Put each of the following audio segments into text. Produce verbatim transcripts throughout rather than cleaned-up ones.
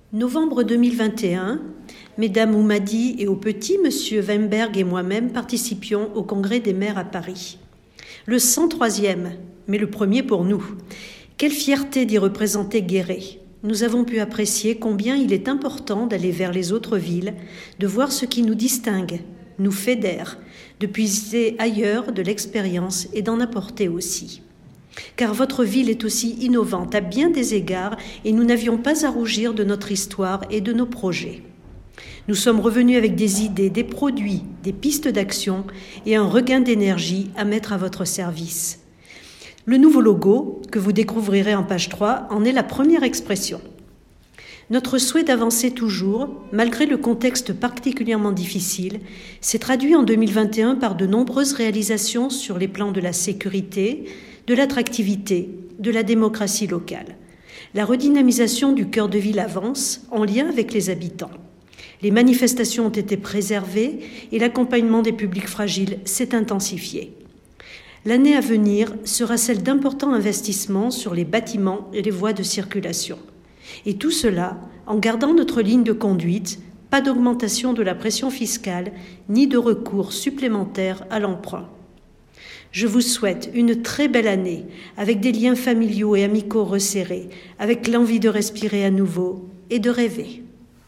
Novembre deux mille vingt et un, Mesdames Oumadi et au petit, Monsieur Weinberg et moi-même participions au Congrès des maires à Paris. Le cent troisième, mais le premier pour nous. Quelle fierté d'y représenter Guéret. Nous avons pu apprécier combien il est important d'aller vers les autres villes, de voir ce qui nous distingue, nous fédère, de puiser ailleurs de l'expérience et d'en apporter aussi. Car votre ville est aussi innovante à bien des égards et nous n'avions pas à rougir de notre histoire et de nos projets. Nous sommes revenus avec des idées, des produits, des pistes d'action et un regain d'énergie à mettre à votre service. Le nouveau logo, que vous découvrirez en page trois, en est la première expression. Notre souhait d'avancer toujours, malgré le contexte particulièrement difficile, s'est traduit en deux mille vingt et un par de nombreuses réalisations sur les plans de la sécurité, de l'attractivité, de la démocratie locale. La redynamisation du cœur de ville avance en lien avec les habitants. Les manifestations ont été préservées et l'accompagnement des publics fragiles s'est intensifié. L'année à venir sera celle d'importants investissements sur les bâtiments et les voies de circulation. Et tout cela en gardant notre ligne de conduite, pas d'augmentation de la pression fiscale ni de recours supplémentaires à l'emprunt. Je vous souhaite une très belle année, avec des liens familiaux et amicaux resserrés, avec l'envie de respirer à nouveau et de rêver.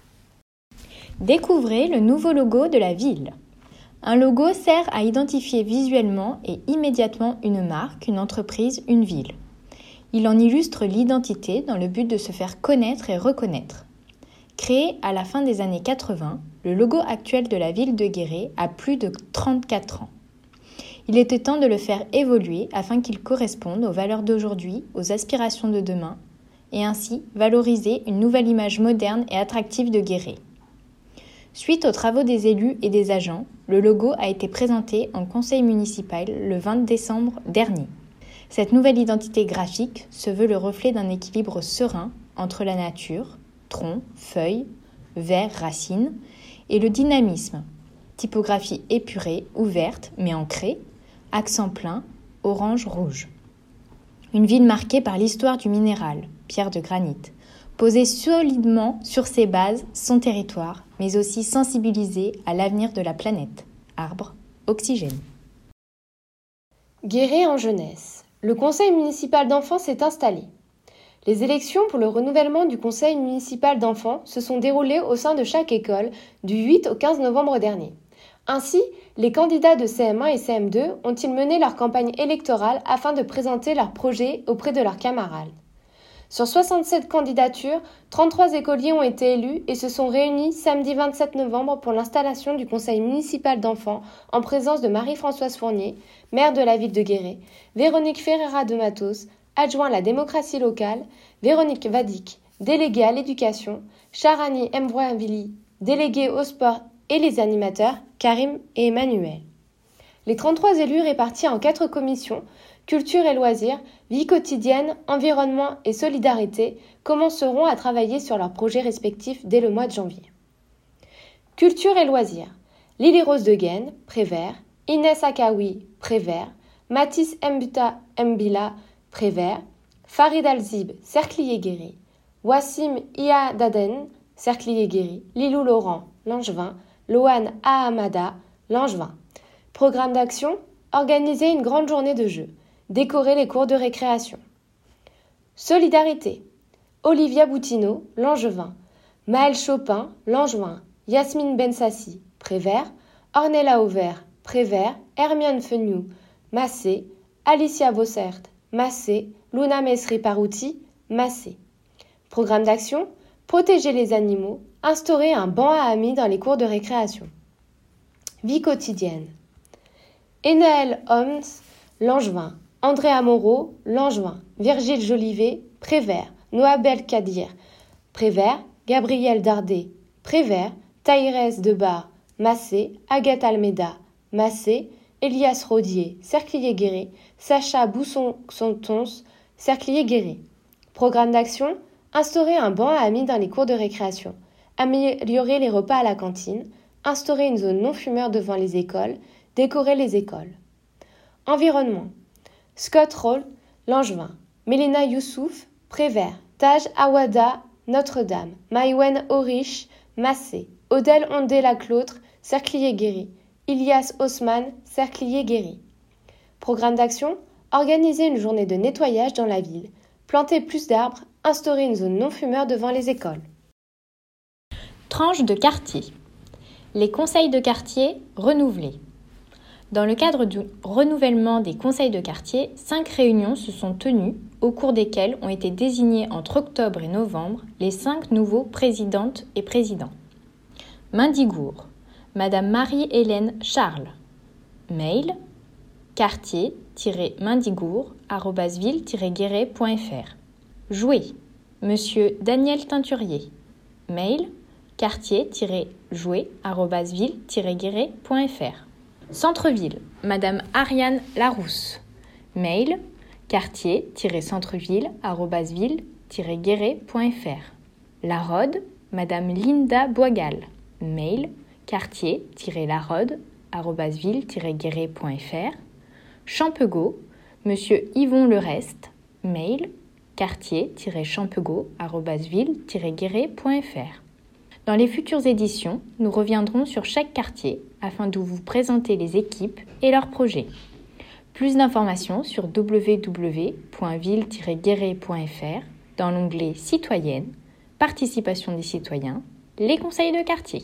Découvrez le nouveau logo de la ville. Un logo sert à identifier visuellement et immédiatement une marque, une entreprise, une ville. Il en illustre l'identité dans le but de se faire connaître et reconnaître. Créé à la fin des années quatre-vingts, le logo actuel de la ville de Guéret a plus de trente-quatre ans. Il était temps de le faire évoluer afin qu'il corresponde aux valeurs d'aujourd'hui, aux aspirations de demain, et ainsi valoriser une nouvelle image moderne et attractive de Guéret. Suite aux travaux des élus et des agents, le logo a été présenté en conseil municipal le vingt décembre dernier. Cette nouvelle identité graphique se veut le reflet d'un équilibre serein entre la nature, tronc, feuilles, vers, racines, et le dynamisme, typographie épurée, ouverte mais ancrée, accent plein, orange-rouge. Une ville marquée par l'histoire du minéral, pierre de granit, posée solidement sur ses bases, son territoire, mais aussi sensibilisée à l'avenir de la planète, arbres, oxygène. Guéret en jeunesse. Le conseil municipal d'enfants s'est installé. Les élections pour le renouvellement du conseil municipal d'enfants se sont déroulées au sein de chaque école du huit au quinze novembre dernier. Ainsi, les candidats de C M un et C M deux ont-ils mené leur campagne électorale afin de présenter leurs projets auprès de leurs camarades. Sur soixante-sept candidatures, trente-trois écoliers ont été élus et se sont réunis samedi vingt-sept novembre pour l'installation du conseil municipal d'enfants en présence de Marie-Françoise Fournier, maire de la ville de Guéret, Véronique Ferreira de Matos, adjoint à la démocratie locale, Véronique Vadic, déléguée à l'éducation, Charani Mvouavili, déléguée au sport et les animateurs, Karim et Emmanuel. Les trente-trois élus répartis en quatre commissions, culture et loisirs, vie quotidienne, environnement et solidarité, commenceront à travailler sur leurs projets respectifs dès le mois de janvier. Culture et loisirs. Lily Rose de Guen, Prévert, Inès Akaoui, Prévert, Mathis Mbuta Mbila, Prévert, Farid Alzib, Cerclier-Guéry, Wassim Iadaden, Cerclier-Guéry, Lilou Laurent, Langevin, Loane Ahamada, Langevin. Programme d'action, organiser une grande journée de jeux, décorer les cours de récréation. Solidarité, Olivia Boutineau, Langevin, Maëlle Chopin, Langevin, Yasmine Bensassi, Prévert, Ornella Auvert, Prévert, Hermione Feniou, Massé, Alicia Bossert, Massé, Luna Mesri Parouti, Massé. Programme d'action, protéger les animaux, instaurer un banc à amis dans les cours de récréation. Vie quotidienne. Enaël Homs, Langevin, Andrea Moreau, Langevin, Virgile Jolivet, Prévert, Noah Belkadir, Prévert, Gabriel Dardet, Prévert, Taïrès Debar, Massé, Agathe Almeida, Massé, Elias Rodier, Cerclier-Guéret, Sacha Bousson-Sontons, Cerclier-Guéret. Programme d'action, instaurer un banc à amis dans les cours de récréation, améliorer les repas à la cantine, instaurer une zone non-fumeur devant les écoles, décorer les écoles. Environnement. Scott Roll, Langevin, Mélina Youssouf, Prévert, Taj Awada, Notre-Dame, Maïwen Aurich, Massé, Odel Ondé-Laclautre, Cerclier-Guéry, Ilias Haussmann, Cerclier-Guéry. Programme d'action, organiser une journée de nettoyage dans la ville, planter plus d'arbres, instaurer une zone non-fumeur devant les écoles. Tranche de quartier. Les conseils de quartier renouvelés. Dans le cadre du renouvellement des conseils de quartier, cinq réunions se sont tenues, au cours desquelles ont été désignés entre octobre et novembre les cinq nouveaux présidentes et présidents. Mindigour, Madame Marie-Hélène Charles. Mail quartier-mindigour arobase ville-guéret point fr. Jouer, Monsieur Daniel Teinturier. Mail quartier-jouer arobase ville-guéret point fr. Centre-ville, Madame Ariane Larousse. Mail quartier-centreville arobase ville-guéret point fr. La Rode, Madame Linda Boigal. Mail quartier-larode arobase ville-guéret point fr. Champegot, Monsieur Yvon Lereste. Mail quartier-champegot arobase ville-guéret point fr. Dans les futures éditions, nous reviendrons sur chaque quartier afin de vous présenter les équipes et leurs projets. Plus d'informations sur w w w point ville tiret guéret point fr dans l'onglet Citoyenne, Participation des citoyens, les conseils de quartier.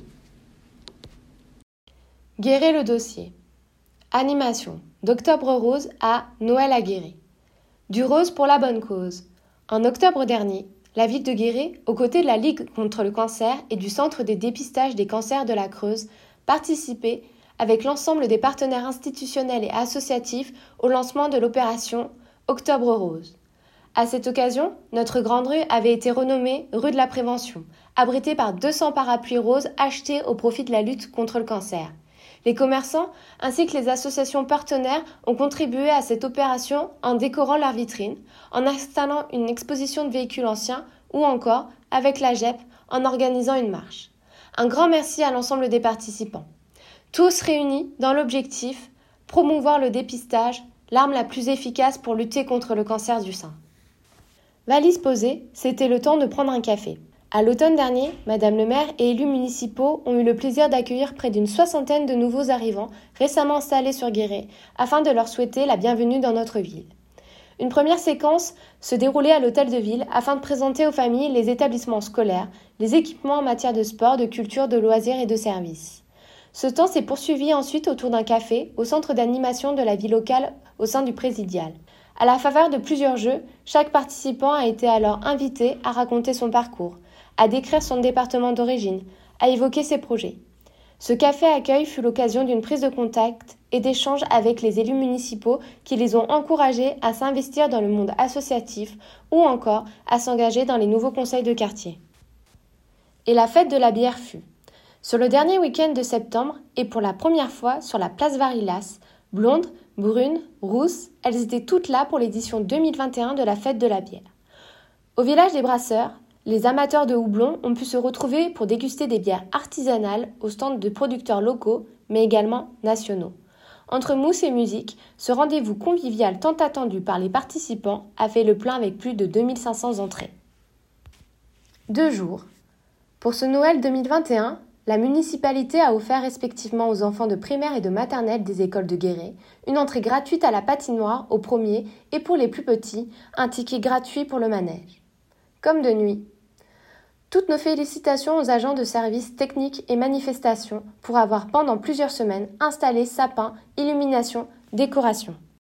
Guéret le dossier. Animation d'Octobre Rose à Noël à Guéret. Du rose pour la bonne cause. En octobre dernier, la ville de Guéret, aux côtés de la Ligue contre le cancer et du Centre des dépistages des cancers de la Creuse, participait, avec l'ensemble des partenaires institutionnels et associatifs, au lancement de l'opération Octobre Rose. À cette occasion, notre grande rue avait été renommée rue de la Prévention, abritée par deux cents parapluies roses achetés au profit de la lutte contre le cancer. Les commerçants ainsi que les associations partenaires ont contribué à cette opération en décorant leurs vitrines, en installant une exposition de véhicules anciens ou encore, avec la G E P, en organisant une marche. Un grand merci à l'ensemble des participants. Tous réunis dans l'objectif promouvoir le dépistage, l'arme la plus efficace pour lutter contre le cancer du sein. Valise posée, c'était le temps de prendre un café. À l'automne dernier, Madame le maire et élus municipaux ont eu le plaisir d'accueillir près d'une soixantaine de nouveaux arrivants récemment installés sur Guéret afin de leur souhaiter la bienvenue dans notre ville. Une première séquence se déroulait à l'hôtel de ville afin de présenter aux familles les établissements scolaires, les équipements en matière de sport, de culture, de loisirs et de services. Ce temps s'est poursuivi ensuite autour d'un café au centre d'animation de la vie locale au sein du présidial. À la faveur de plusieurs jeux, chaque participant a été alors invité à raconter son parcours, à décrire son département d'origine, à évoquer ses projets. Ce café-accueil fut l'occasion d'une prise de contact et d'échanges avec les élus municipaux qui les ont encouragés à s'investir dans le monde associatif ou encore à s'engager dans les nouveaux conseils de quartier. Et la fête de la bière fut. Sur le dernier week-end de septembre et pour la première fois sur la place Varillas, blondes, brunes, rousses, elles étaient toutes là pour l'édition deux mille vingt et un de la fête de la bière. Au village des Brasseurs, les amateurs de houblon ont pu se retrouver pour déguster des bières artisanales au stand de producteurs locaux, mais également nationaux. Entre mousse et musique, ce rendez-vous convivial tant attendu par les participants a fait le plein avec plus de deux mille cinq cents entrées. Deux jours. Pour ce Noël deux mille vingt et un, la municipalité a offert respectivement aux enfants de primaire et de maternelle des écoles de Guéret une entrée gratuite à la patinoire au premier et pour les plus petits, un ticket gratuit pour le manège. Comme de nuit. Toutes nos félicitations aux agents de services techniques et manifestations pour avoir pendant plusieurs semaines installé sapins, illumination, décoration.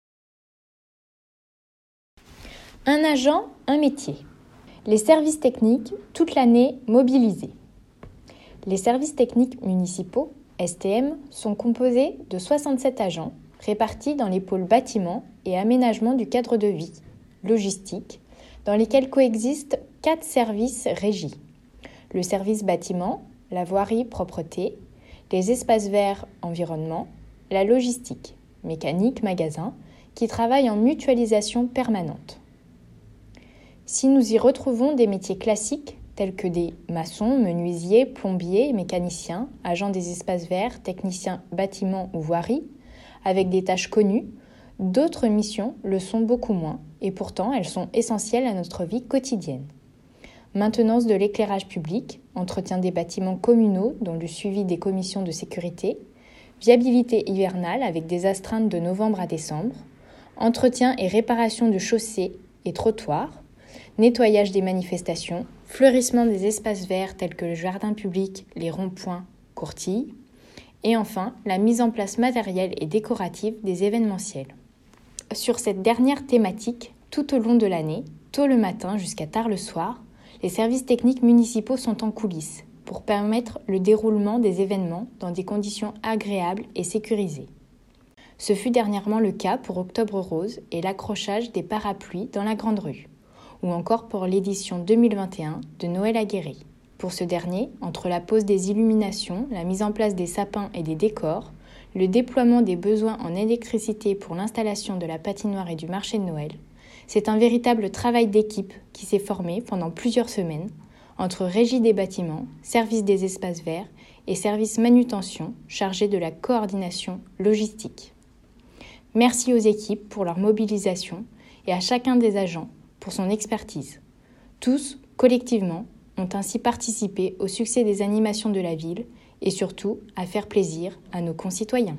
Un agent, un métier. Les services techniques, toute l'année mobilisés. Les services techniques municipaux, S T M, sont composés de soixante-sept agents répartis dans les pôles bâtiments et aménagement du cadre de vie, logistique, dans lesquels coexistent quatre services régis. Le service bâtiment, la voirie propreté, les espaces verts environnement, la logistique, mécanique magasin, qui travaillent en mutualisation permanente. Si nous y retrouvons des métiers classiques tels que des maçons, menuisiers, plombiers, mécaniciens, agents des espaces verts, techniciens bâtiments ou voirie, avec des tâches connues, d'autres missions le sont beaucoup moins et pourtant elles sont essentielles à notre vie quotidienne. maintenance de l'éclairage public, entretien des bâtiments communaux dont le suivi des commissions de sécurité, viabilité hivernale avec des astreintes de novembre à décembre, entretien et réparation de chaussées et trottoirs, nettoyage des manifestations, fleurissement des espaces verts tels que le jardin public, les ronds-points, courtilles, et enfin la mise en place matérielle et décorative des événementiels. Sur cette dernière thématique, tout au long de l'année, tôt le matin jusqu'à tard le soir, les services techniques municipaux sont en coulisses pour permettre le déroulement des événements dans des conditions agréables et sécurisées. Ce fut dernièrement le cas pour Octobre Rose et l'accrochage des parapluies dans la Grande Rue, ou encore pour l'édition deux mille vingt et un de Noël à Guéret. Pour ce dernier, entre la pose des illuminations, la mise en place des sapins et des décors, le déploiement des besoins en électricité pour l'installation de la patinoire et du marché de Noël, c'est un véritable travail d'équipe qui s'est formé pendant plusieurs semaines entre régie des bâtiments, service des espaces verts et service manutention chargé de la coordination logistique. Merci aux équipes pour leur mobilisation et à chacun des agents pour son expertise. Tous, collectivement, ont ainsi participé au succès des animations de la ville et surtout à faire plaisir à nos concitoyens.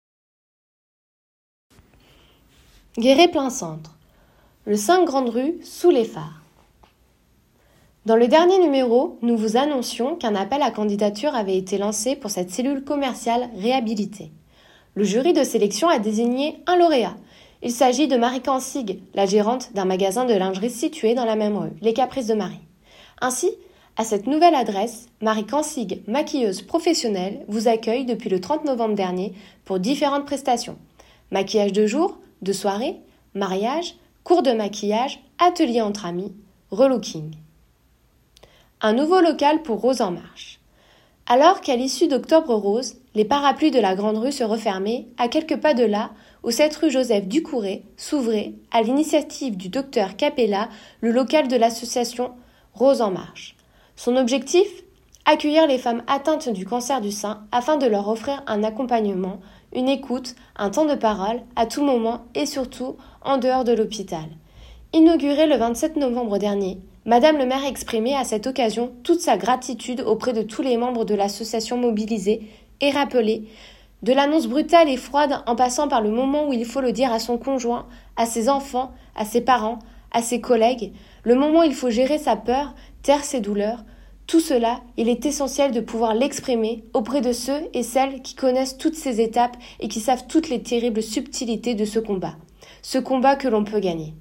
Guéret plein centre. Le cinq Grande Rue sous les phares. Dans le dernier numéro, nous vous annoncions qu'un appel à candidature avait été lancé pour cette cellule commerciale réhabilitée. Le jury de sélection a désigné un lauréat. Il s'agit de Marie Cansig, la gérante d'un magasin de lingerie situé dans la même rue, Les Caprices de Marie. Ainsi, à cette nouvelle adresse, Marie Cansig, maquilleuse professionnelle, vous accueille depuis le trente novembre dernier pour différentes prestations. Maquillage de jour, de soirée, mariage, cours de maquillage, atelier entre amis, relooking. Un nouveau local pour Rose en marche. Alors qu'à l'issue d'Octobre Rose, les parapluies de la Grande Rue se refermaient à quelques pas de là où cette rue Joseph Ducouret s'ouvrait, à l'initiative du docteur Capella, le local de l'association Rose en marche. Son objectif ? Accueillir les femmes atteintes du cancer du sein afin de leur offrir un accompagnement, une écoute, un temps de parole à tout moment et surtout en dehors de l'hôpital. Inauguré le vingt-sept novembre dernier, Madame le maire exprimait à cette occasion toute sa gratitude auprès de tous les membres de l'association mobilisée et rappelait, de l'annonce brutale et froide en passant par le moment où il faut le dire à son conjoint, à ses enfants, à ses parents, à ses collègues, le moment où il faut gérer sa peur, taire ses douleurs, tout cela, il est essentiel de pouvoir l'exprimer auprès de ceux et celles qui connaissent toutes ces étapes et qui savent toutes les terribles subtilités de ce combat. Ce combat que l'on peut gagner.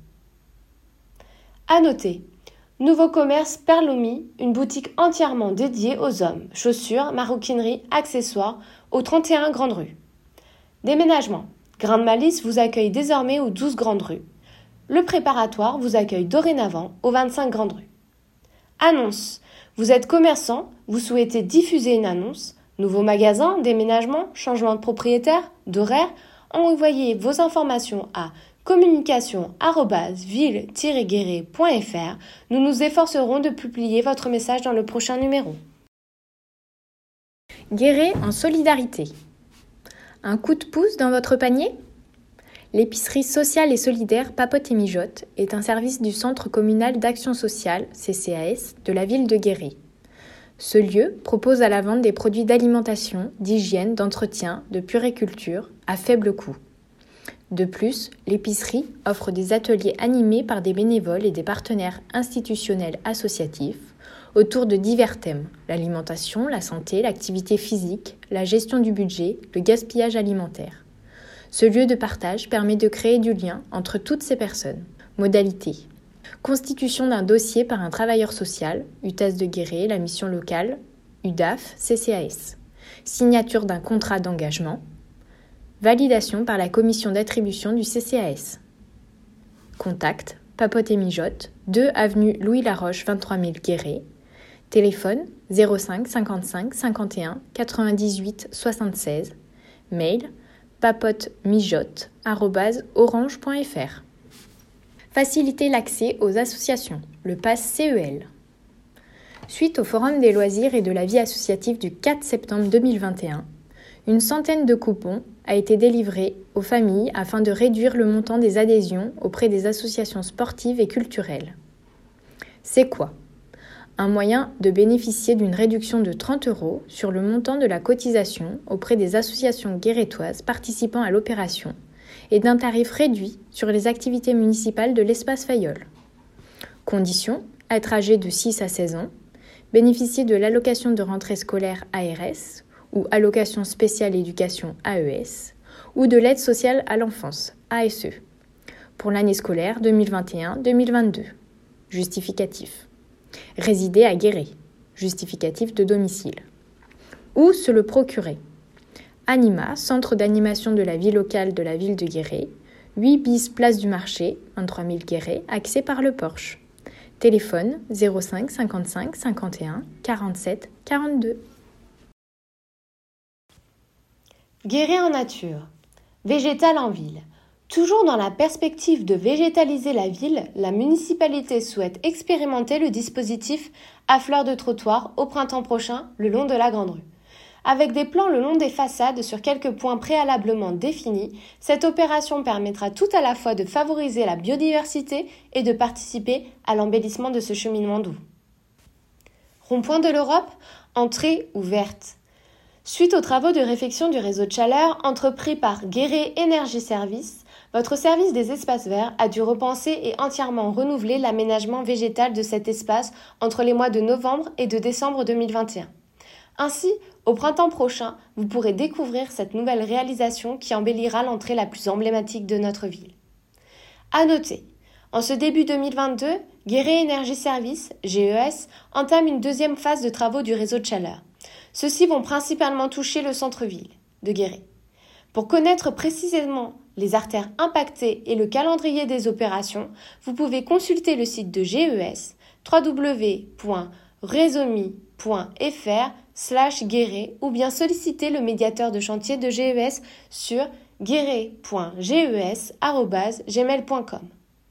À noter, nouveau commerce Perloumi, une boutique entièrement dédiée aux hommes, chaussures, maroquinerie, accessoires, au trente et un Grande Rue. Déménagement, Grain de Malice vous accueille désormais aux douze Grande Rue. Le préparatoire vous accueille dorénavant aux vingt-cinq Grande Rue. Annonce, vous êtes commerçant, vous souhaitez diffuser une annonce, nouveau magasin, déménagement, changement de propriétaire, d'horaire, envoyez vos informations à communication arobase ville tiret guéret point f r. Nous nous efforcerons de publier votre message dans le prochain numéro. Guéret en solidarité. Un coup de pouce dans votre panier ? L'épicerie sociale et solidaire Papote et Mijote est un service du Centre communal d'action sociale, C C A S, de la ville de Guéret. Ce lieu propose à la vente des produits d'alimentation, d'hygiène, d'entretien, de puériculture à faible coût. De plus, l'épicerie offre des ateliers animés par des bénévoles et des partenaires institutionnels associatifs autour de divers thèmes, l'alimentation, la santé, l'activité physique, la gestion du budget, le gaspillage alimentaire. Ce lieu de partage permet de créer du lien entre toutes ces personnes. Modalité. Constitution d'un dossier par un travailleur social, U T A S de Guéret, la mission locale, U D A F, C C A S. Signature d'un contrat d'engagement. Validation par la commission d'attribution du C C A S. Contact, Papote et Mijote, deux avenue Louis Laroche, vingt-trois mille Guéret. Téléphone zéro cinq cinquante-cinq cinquante et un quatre-vingt-dix-huit soixante-seize. Mail papote mijote arobase orange point f r. Faciliter l'accès aux associations, le pass C E L. Suite au Forum des loisirs et de la vie associative du quatre septembre deux mille vingt et un, une centaine de coupons a été délivrée aux familles afin de réduire le montant des adhésions auprès des associations sportives et culturelles. C'est quoi ? un moyen de bénéficier d'une réduction de trente euros sur le montant de la cotisation auprès des associations guérétoises participant à l'opération et d'un tarif réduit sur les activités municipales de l'espace Fayolle. Condition, être âgé de six à seize ans, bénéficier de l'allocation de rentrée scolaire A R S ou allocation spéciale éducation A E S ou de l'aide sociale à l'enfance A S E pour l'année scolaire deux mille vingt et un deux mille vingt-deux. Justificatif. Résider à Guéret. Justificatif de domicile. Ou se le procurer. Anima, centre d'animation de la vie locale de la ville de Guéret, huit bis place du marché, vingt-trois mille Guéret, accès par le porche. Téléphone zéro cinq cinquante-cinq cinquante et un quarante-sept quarante-deux. Guéret en nature. Végétal en ville. Toujours dans la perspective de végétaliser la ville, la municipalité souhaite expérimenter le dispositif à fleurs de trottoir au printemps prochain le long de la Grande Rue. Avec des plans le long des façades sur quelques points préalablement définis, cette opération permettra tout à la fois de favoriser la biodiversité et de participer à l'embellissement de ce cheminement doux. Rond-point de l'Europe, entrée ouverte. Suite aux travaux de réfection du réseau de chaleur entrepris par Guéret Énergie Service, votre service des espaces verts a dû repenser et entièrement renouveler l'aménagement végétal de cet espace entre les mois de novembre et de décembre deux mille vingt et un. Ainsi, au printemps prochain, vous pourrez découvrir cette nouvelle réalisation qui embellira l'entrée la plus emblématique de notre ville. À noter, en ce début deux mille vingt-deux, Guéret Énergie Service, G E S, entame une deuxième phase de travaux du réseau de chaleur. Ceux-ci vont principalement toucher le centre-ville de Guéret. Pour connaître précisément les artères impactées et le calendrier des opérations, vous pouvez consulter le site de G E S w w w point resomi point f r slash guéret ou bien solliciter le médiateur de chantier de G E S sur guéret point g e s arobase gmail point com.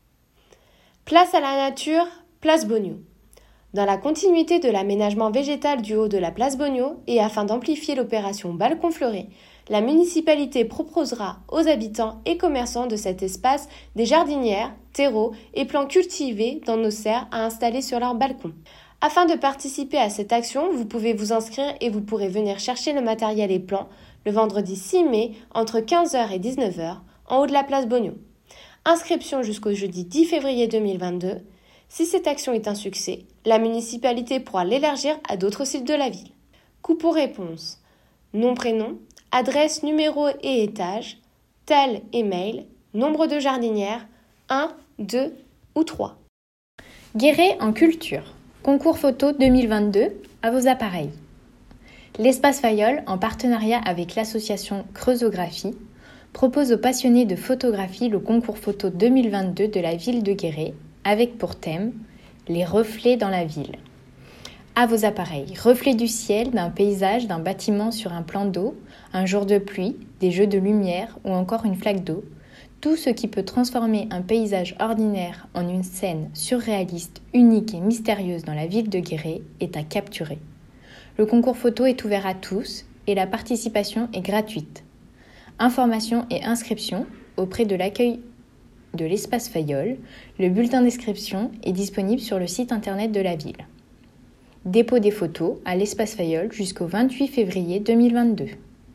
Place à la nature, place Bogno. Dans la continuité de l'aménagement végétal du haut de la place Bogno et afin d'amplifier l'opération Balcon Fleuré, la municipalité proposera aux habitants et commerçants de cet espace des jardinières, terreaux et plants cultivés dans nos serres à installer sur leurs balcons. Afin de participer à cette action, vous pouvez vous inscrire et vous pourrez venir chercher le matériel et plants le vendredi six mai entre quinze heures et dix-neuf heures en haut de la place Bogno. Inscription jusqu'au jeudi dix février deux mille vingt-deux. Si cette action est un succès, la municipalité pourra l'élargir à d'autres sites de la ville. Coût pour réponse. Nom, prénom, adresse, numéro et étage, tel et mail, nombre de jardinières, un, deux ou trois. Guéret en culture. Concours photo deux mille vingt-deux, à vos appareils. L'Espace Fayolle, en partenariat avec l'association Creusographie, propose aux passionnés de photographie le concours photo deux mille vingt-deux de la ville de Guéret, avec pour thème « Les reflets dans la ville ». À vos appareils, reflets du ciel, d'un paysage, d'un bâtiment sur un plan d'eau, un jour de pluie, des jeux de lumière ou encore une flaque d'eau, tout ce qui peut transformer un paysage ordinaire en une scène surréaliste, unique et mystérieuse dans la ville de Guéret est à capturer. Le concours photo est ouvert à tous et la participation est gratuite. Informations et inscriptions auprès de l'accueil de l'Espace Fayolle. Le bulletin d'inscription est disponible sur le site internet de la ville. Dépôt des photos à l'Espace Fayolle jusqu'au vingt-huit février deux mille vingt-deux.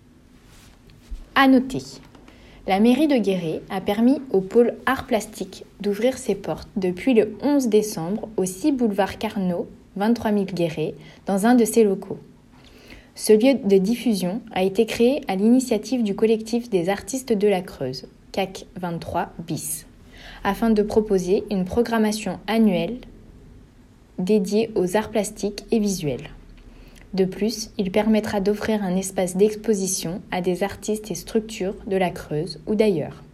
À noter, la mairie de Guéret a permis au pôle art plastique d'ouvrir ses portes depuis le onze décembre au six boulevard Carnot, vingt-trois mille Guéret, dans un de ses locaux. Ce lieu de diffusion a été créé à l'initiative du collectif des artistes de la Creuse, C A C vingt-trois bis, afin de proposer une programmation annuelle dédiée aux arts plastiques et visuels. De plus, il permettra d'offrir un espace d'exposition à des artistes et structures de la Creuse ou d'ailleurs.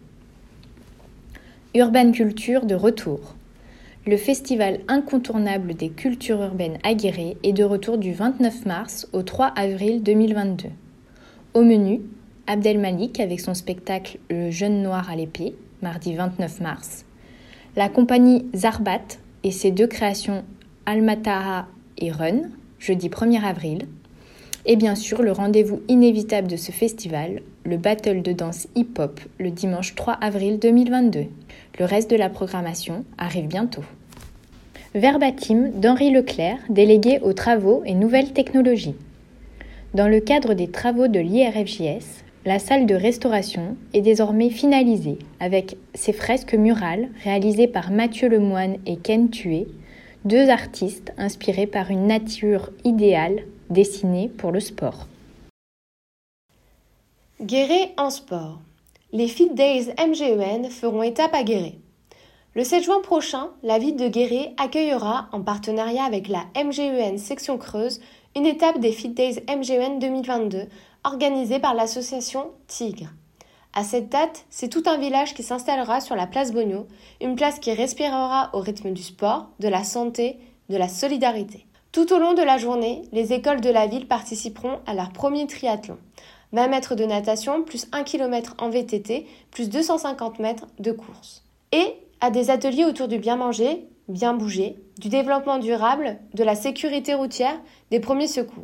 Urban Culture de retour. Le festival incontournable des cultures urbaines à Guéret est de retour du vingt-neuf mars au trois avril deux mille vingt-deux. Au menu, Abdelmalik avec son spectacle Le Jeune Noir à l'épée, mardi vingt-neuf mars. La compagnie Zarbat et ses deux créations Almataha et Run, jeudi premier avril. Et bien sûr, le rendez-vous inévitable de ce festival, le battle de danse hip-hop, le dimanche trois avril deux mille vingt-deux. Le reste de la programmation arrive bientôt. Verbatim d'Henri Leclerc, délégué aux travaux et nouvelles technologies. Dans le cadre des travaux de l'I R F J S, la salle de restauration est désormais finalisée avec ses fresques murales réalisées par Mathieu Lemoine et Ken Thué, deux artistes inspirés par une nature idéale dessinée pour le sport. Guéret en sport. Les Fit Days M G E N feront étape à Guéret. Le sept juin prochain, la ville de Guéret accueillera, en partenariat avec la M G E N section Creuse, une étape des Fit Days M G E N deux mille vingt-deux, organisée par l'association Tigre. À cette date, c'est tout un village qui s'installera sur la place Bogno, une place qui respirera au rythme du sport, de la santé, de la solidarité. Tout au long de la journée, les écoles de la ville participeront à leur premier triathlon. vingt mètres de natation, plus un kilomètre en V T T, plus deux cent cinquante mètres de course. Et à des ateliers autour du bien manger, bien bouger, du développement durable, de la sécurité routière, des premiers secours.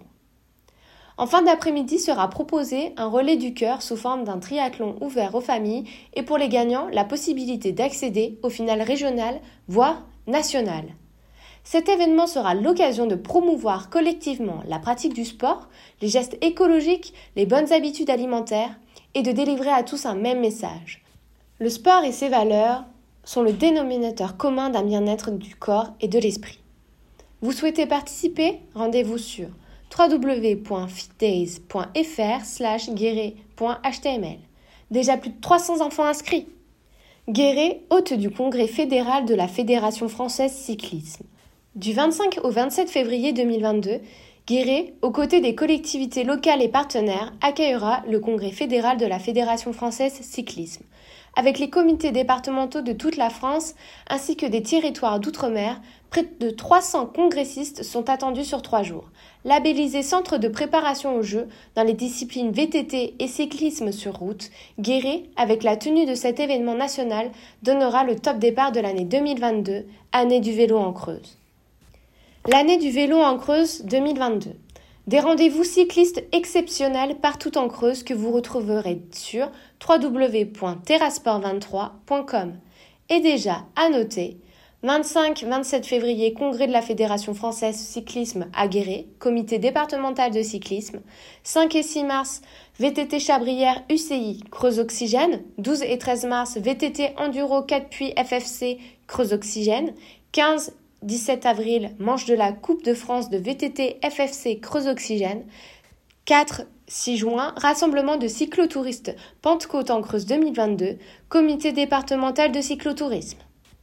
En fin d'après-midi sera proposé un relais du cœur sous forme d'un triathlon ouvert aux familles et pour les gagnants, la possibilité d'accéder aux finales régionales, voire nationales. Cet événement sera l'occasion de promouvoir collectivement la pratique du sport, les gestes écologiques, les bonnes habitudes alimentaires et de délivrer à tous un même message. Le sport et ses valeurs sont le dénominateur commun d'un bien-être du corps et de l'esprit. Vous souhaitez participer ? Rendez-vous sur w w w point fitdays point f r slash guéret point h t m l. Déjà plus de trois cents enfants inscrits. Guéret, hôte du congrès fédéral de la Fédération française cyclisme. Du vingt-cinq au vingt-sept février deux mille vingt-deux, Guéret, aux côtés des collectivités locales et partenaires, accueillera le congrès fédéral de la Fédération française cyclisme. Avec les comités départementaux de toute la France ainsi que des territoires d'outre-mer, près de trois cents congressistes sont attendus sur trois jours. Labellisé centre de préparation aux Jeux dans les disciplines V T T et cyclisme sur route, Guéret, avec la tenue de cet événement national, donnera le top départ de l'année deux mille vingt-deux, année du vélo en Creuse. L'année du vélo en Creuse deux mille vingt-deux. Des rendez-vous cyclistes exceptionnels partout en Creuse que vous retrouverez sur w w w point terrasport vingt-trois point com. Et déjà, à noter, vingt-cinq vingt-sept février, congrès de la Fédération française cyclisme à Guéret, comité départemental de cyclisme. cinq et six mars, V T T Chabrière U C I Creuse Oxygène. douze et treize mars, V T T Enduro quatre Puits F F C Creuse Oxygène. quinze dix-sept avril, manche de la Coupe de France de V T T F F C Creuse Oxygène. quatre six juin, rassemblement de cyclotouristes Pentecôte en Creuse deux mille vingt-deux, comité départemental de cyclotourisme.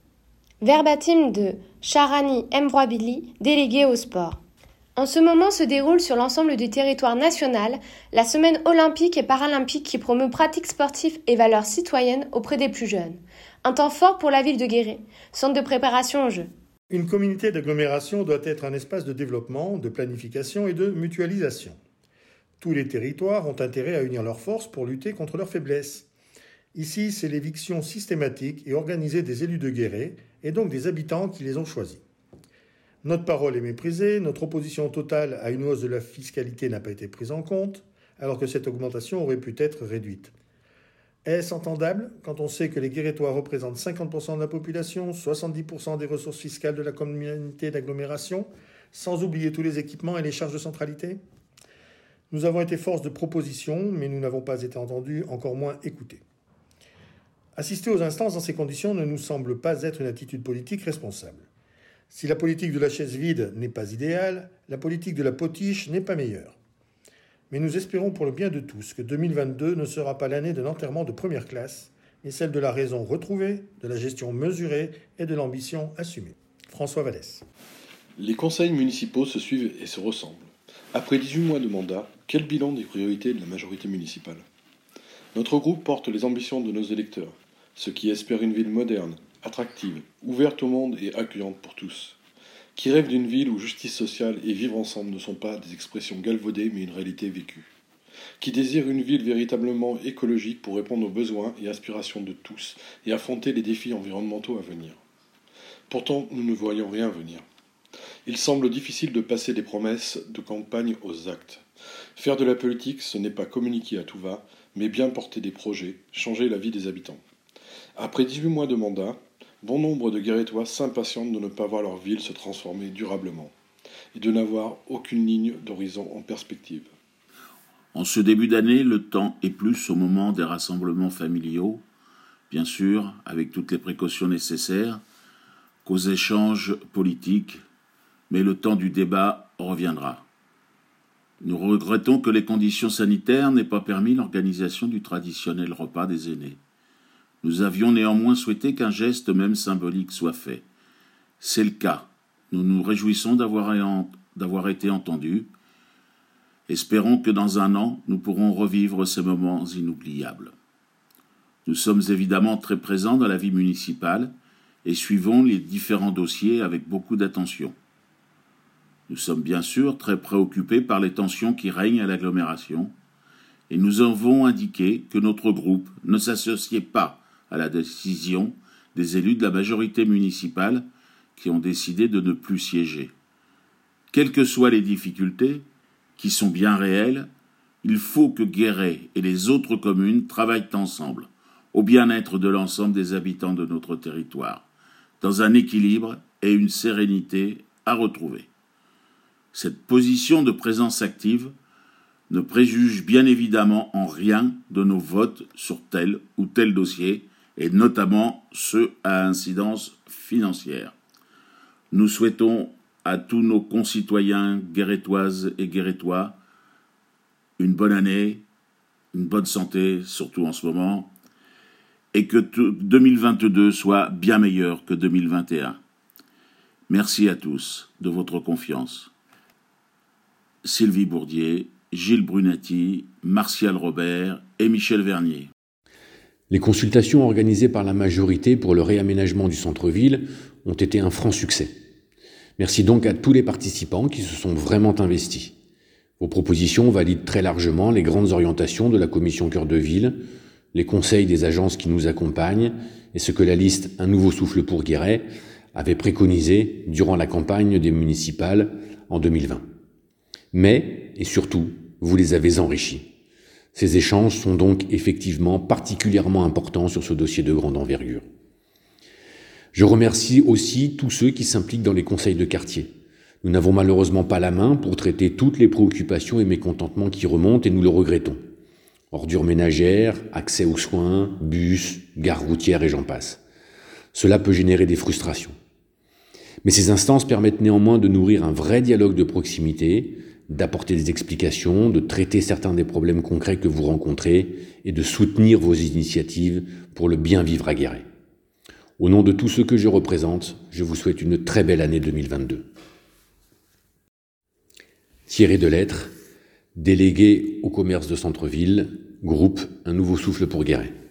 Verbatim de Charani Mbroibili, délégué au sport. En ce moment se déroule sur l'ensemble du territoire national la semaine olympique et paralympique qui promeut pratiques sportives et valeurs citoyennes auprès des plus jeunes. Un temps fort pour la ville de Guéret, centre de préparation aux Jeux. Une communauté d'agglomération doit être un espace de développement, de planification et de mutualisation. Tous les territoires ont intérêt à unir leurs forces pour lutter contre leurs faiblesses. Ici, c'est l'éviction systématique et organisée des élus de Guéret et donc des habitants qui les ont choisis. Notre parole est méprisée, notre opposition totale à une hausse de la fiscalité n'a pas été prise en compte, alors que cette augmentation aurait pu être réduite. Est-ce entendable quand on sait que les Guérétois représentent cinquante pour cent de la population, soixante-dix pour cent des ressources fiscales de la communauté d'agglomération, sans oublier tous les équipements et les charges de centralité ? Nous avons été force de proposition, mais nous n'avons pas été entendus, encore moins écoutés. Assister aux instances dans ces conditions ne nous semble pas être une attitude politique responsable. Si la politique de la chaise vide n'est pas idéale, la politique de la potiche n'est pas meilleure. Mais nous espérons pour le bien de tous que deux mille vingt-deux ne sera pas l'année de l'enterrement de première classe, mais celle de la raison retrouvée, de la gestion mesurée et de l'ambition assumée. François Vallès. Les conseils municipaux se suivent et se ressemblent. Après dix-huit mois de mandat, quel bilan des priorités de la majorité municipale ? Notre groupe porte les ambitions de nos électeurs, ceux qui espèrent une ville moderne, attractive, ouverte au monde et accueillante pour tous, qui rêvent d'une ville où justice sociale et vivre ensemble ne sont pas des expressions galvaudées mais une réalité vécue, qui désirent une ville véritablement écologique pour répondre aux besoins et aspirations de tous et affronter les défis environnementaux à venir. Pourtant, nous ne voyons rien venir. Il semble difficile de passer des promesses de campagne aux actes. Faire de la politique, ce n'est pas communiquer à tout va, mais bien porter des projets, changer la vie des habitants. Après dix-huit mois de mandat, bon nombre de Guérétois s'impatientent de ne pas voir leur ville se transformer durablement et de n'avoir aucune ligne d'horizon en perspective. En ce début d'année, le temps est plus au moment des rassemblements familiaux, bien sûr, avec toutes les précautions nécessaires, qu'aux échanges politiques, mais le temps du débat reviendra. Nous regrettons que les conditions sanitaires n'aient pas permis l'organisation du traditionnel repas des aînés. Nous avions néanmoins souhaité qu'un geste même symbolique soit fait. C'est le cas. Nous nous réjouissons d'avoir, d'avoir été entendus. Espérons que dans un an, nous pourrons revivre ces moments inoubliables. Nous sommes évidemment très présents dans la vie municipale et suivons les différents dossiers avec beaucoup d'attention. Nous sommes bien sûr très préoccupés par les tensions qui règnent à l'agglomération et nous avons indiqué que notre groupe ne s'associait pas à la décision des élus de la majorité municipale qui ont décidé de ne plus siéger. Quelles que soient les difficultés, qui sont bien réelles, il faut que Guéret et les autres communes travaillent ensemble au bien-être de l'ensemble des habitants de notre territoire, dans un équilibre et une sérénité à retrouver. Cette position de présence active ne préjuge bien évidemment en rien de nos votes sur tel ou tel dossier, et notamment ceux à incidence financière. Nous souhaitons à tous nos concitoyens guérétoises et guérétois une bonne année, une bonne santé, surtout en ce moment, et que deux mille vingt-deux soit bien meilleur que deux mille vingt et un. Merci à tous de votre confiance. Sylvie Bourdier, Gilles Brunetti, Martial Robert et Michel Vernier. Les consultations organisées par la majorité pour le réaménagement du centre-ville ont été un franc succès. Merci donc à tous les participants qui se sont vraiment investis. Vos propositions valident très largement les grandes orientations de la commission Cœur de Ville, les conseils des agences qui nous accompagnent et ce que la liste Un nouveau souffle pour Guéret avait préconisé durant la campagne des municipales en deux mille vingt. Mais, et surtout, vous les avez enrichis. Ces échanges sont donc effectivement particulièrement importants sur ce dossier de grande envergure. Je remercie aussi tous ceux qui s'impliquent dans les conseils de quartier. Nous n'avons malheureusement pas la main pour traiter toutes les préoccupations et mécontentements qui remontent et nous le regrettons. Ordures ménagères, accès aux soins, bus, gares routières et j'en passe. Cela peut générer des frustrations. Mais ces instances permettent néanmoins de nourrir un vrai dialogue de proximité, d'apporter des explications, de traiter certains des problèmes concrets que vous rencontrez et de soutenir vos initiatives pour le bien vivre à Guéret. Au nom de tous ceux que je représente, je vous souhaite une très belle année deux mille vingt-deux. Thierry Delettre, délégué au commerce de centre-ville, groupe Un nouveau souffle pour Guéret.